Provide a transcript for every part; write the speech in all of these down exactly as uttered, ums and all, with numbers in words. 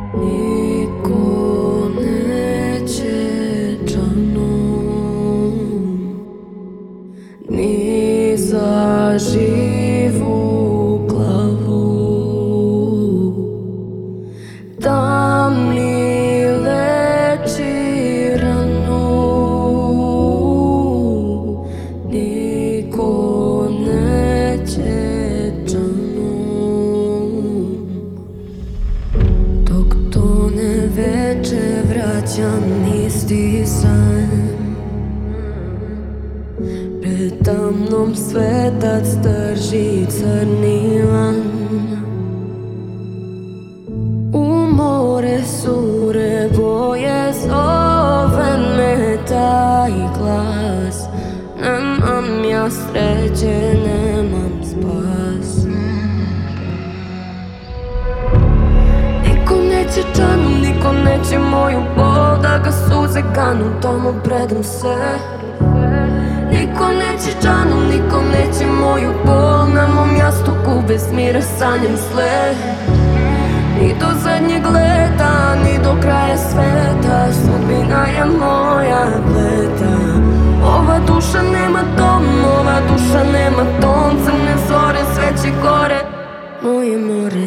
Niko neće džanom, ni za živu glavu, da mi leči ranu. Niko neće džanom, dok tone veče vraćam isti san. Preda mnom svetac drži crni lan. U more sure boje zove me taj glas. Nemam ja sreće, nemam spas. Niko neće džanom, niko neće moju bol, da ga suze kanu, tomu predam se. Niko neće džanom, niko neće moju bol, na mom jastuku bez mira sanjam sle. Ni do zadnjeg leta, ni do kraja sveta, sudbina je moja pleta. Ova duša nema dom, ova duša nema ton, crne zore sve će gore, moje more.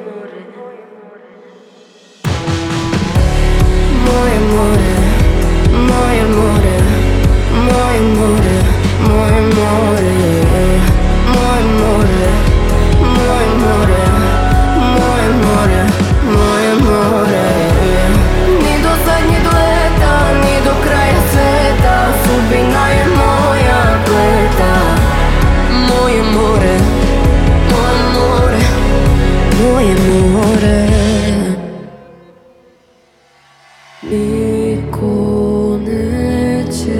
Moje more, moje more, moje more, moje more, moje more, moje more, moje more, moje more. Ni do zadnjeg leta, ni do kraja sveta, sudbina je moja pleta. Moje more, moje more, moje more. Niko neće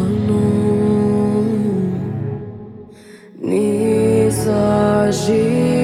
džanom, ni za živu